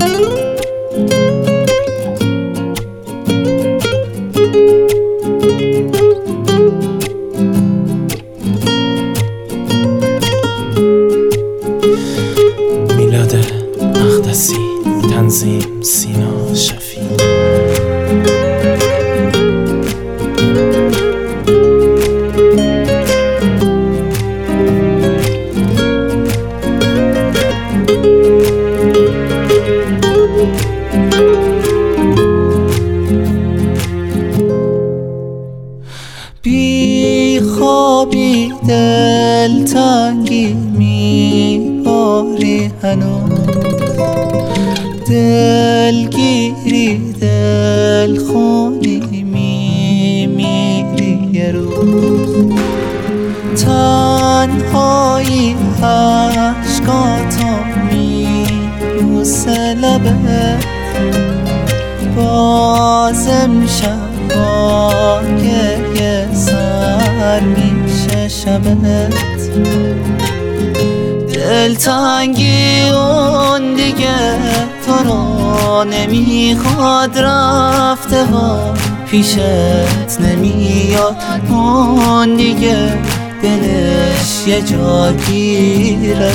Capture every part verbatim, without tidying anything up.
میلاد مقدسی، تنظیم سینا شفیع. بی خوابی دلتنگی میباری هنوز، دلگیری دلخونی میمیری یه روز. تنهایی عشقاتو میبوسه لبت، باز امشب با گریه سر میشه شبت. دلتنگی اون دیگه تو رو نمیخواد، رفته و پیشت نمیاد. اون دیگه دلش یه جا گیره،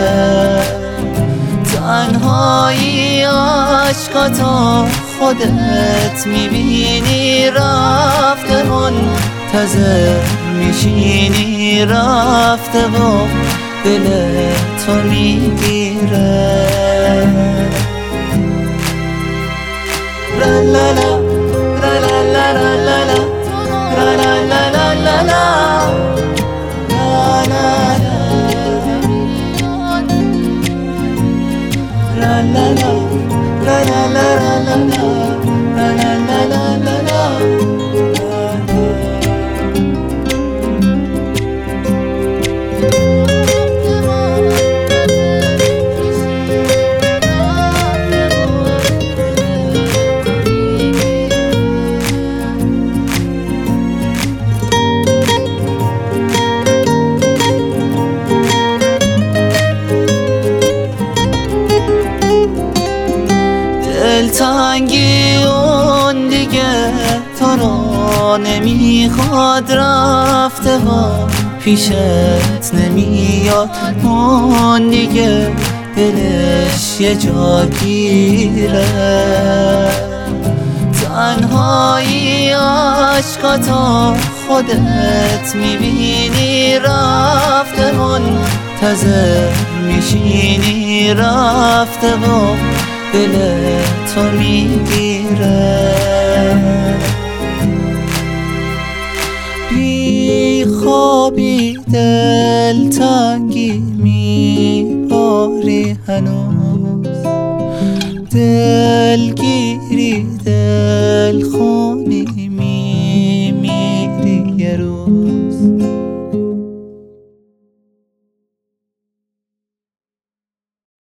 تنهایی عشقاتو خودت میبینی، رفته منتظر میشینی، رفته و دل تو میگیره. لا لا لا لا لا لا لا لا لا لا لا لا لا. La la la la la la la la la la la la la. دلتنگی اون دیگه تو رو نمیخواد، رفته و پیشت نمیاد. اون دیگه دلش یه جا گیره، تنهایی عشقاتو خودت میبینی، رفته منتظر میشینی، رفته و دل تو میگیره. بی خوابی دلتنگی میباری هنوز، دلگیری دلخون